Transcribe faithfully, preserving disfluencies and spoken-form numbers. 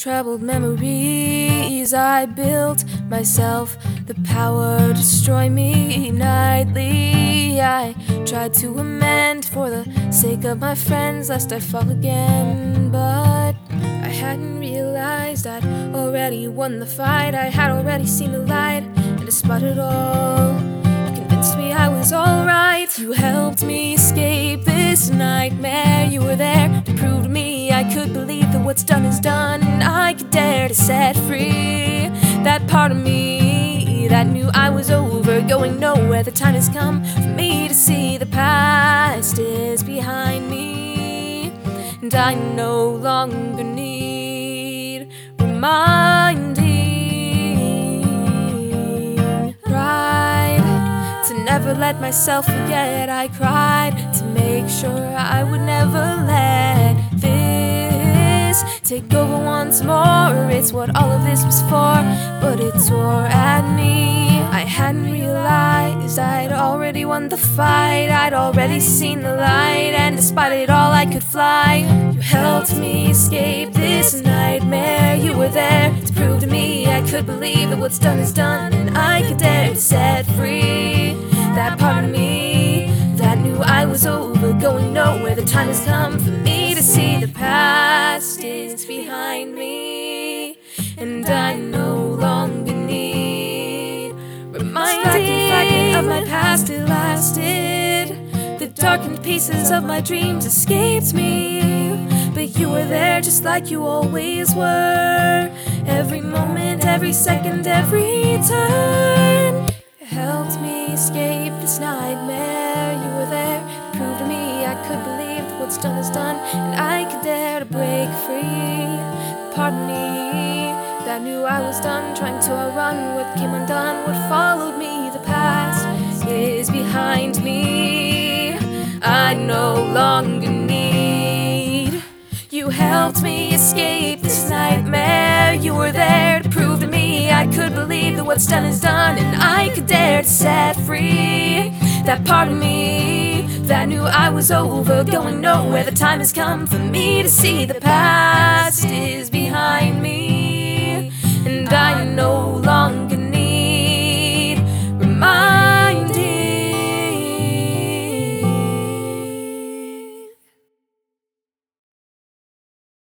troubled memories. I built myself the power to destroy me nightly. I tried to amend for the sake of my friends, lest I fall again. But I hadn't realized I'd already won the fight. I had already seen the light, and despite it all, you convinced me I was alright. You helped me escape this nightmare. You were there to prove to me I could believe that what's done is done, and I could dare to set free that part of me that knew I was over, going nowhere. The time has come for me to see the past is behind me, and I no longer need reminding. Tried to never let myself forget. I cried to make sure I would never let this take over once more. It's what all of this was for, but it tore at me. I hadn't realized I'd already won the fight. I'd already seen the light, and despite it all I could fly. You helped me escape this nightmare. You were there to prove to me I could believe that what's done is done, and I could dare to set free that part of me that knew I was over, going nowhere. The time has come for me to see the past is behind me, and I no longer need reminding. Fragment of my past, it lasted. The darkened pieces of my dreams escaped me, but you were there just like you always were. Every moment, every second, every turn. You helped me escape this nightmare. You were there to prove to me I could believe that what's done is done, and I could dare to break free. Pardon me, that knew I was done trying to outrun what came undone. What followed me, the past is behind me. I no longer need. You helped me escape this nightmare. You were there to prove to me I could believe that what's done is done, and I could dare to set free that part of me that knew I was over, going nowhere. The time has come for me to see the past is behind me.